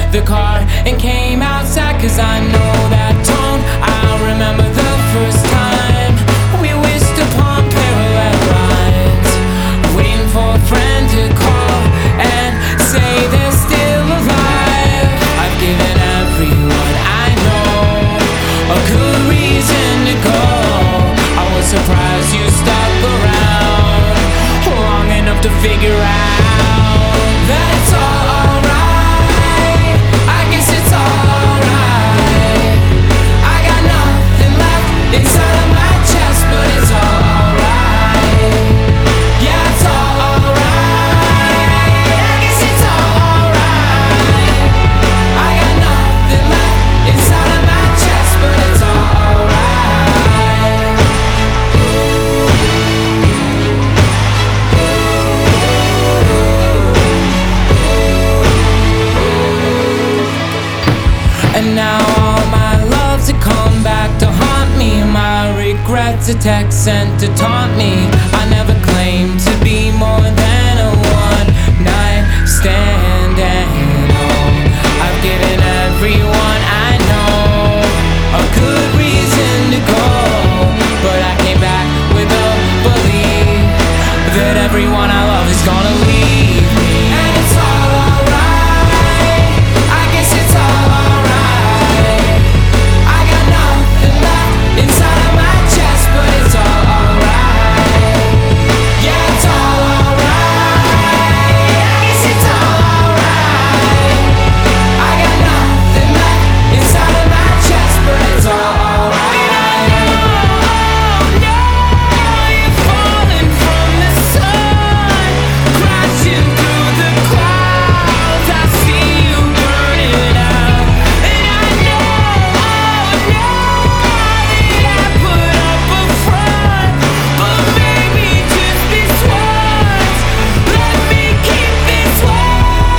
the car and came outside. Cause I know that tone, I remember the first time we wished upon parallel lines, waiting for a friend to call and say they're still alive. I've given everyone I know a good reason to go. I was surprised you stuck around long enough to figure out that it's all alright. I guess it's alright. I got nothing left inside of my chest, but it's all alright. Yeah, it's all alright. I guess it's all alright. I got nothing left inside of my chest, but it's all alright. And now all my loves have come back to haunt me. My regrets are text sent to taunt me. I never claimed to be more than a one-night stand. And I've given everyone I know a good reason to go, but I came back with a belief that everyone I love is gonna leave me. And it's all alright. I guess it's all alright. I got nothing left inside of my chest, but it's all alright. Yeah, it's all alright. I guess it's all alright. I got nothing left inside of my chest, but it's all alright. Oh no, you're falling from the sun, crashing through the clouds. I see you burning out, and I know, oh no, that I put up a front, but maybe just this once, let me keep this one.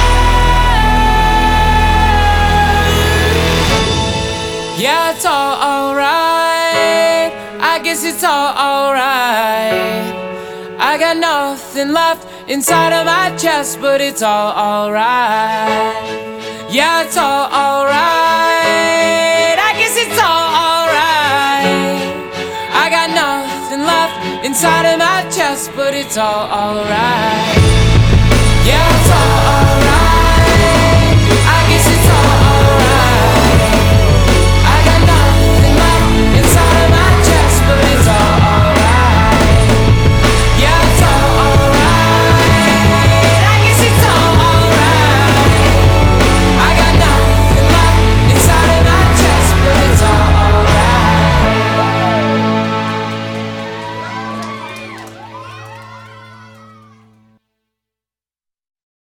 Yeah, it's all alright. I guess it's all alright. I got nothing left inside of my chest, but it's all alright. Yeah, it's all alright. I guess it's all alright. I got nothing left inside of my chest, but it's all alright. Yeah.